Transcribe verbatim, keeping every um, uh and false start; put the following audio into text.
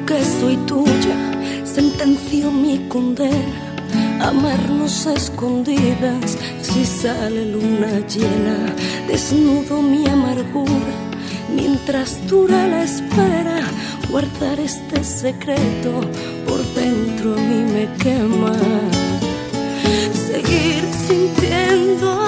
que soy tuya, sentenció mi condena. Amarnos a escondidas, si sale luna llena, desnudo mi amargura. Mientras dura la espera, guardar este secreto por dentro a mí me quema. Seguir sintiendo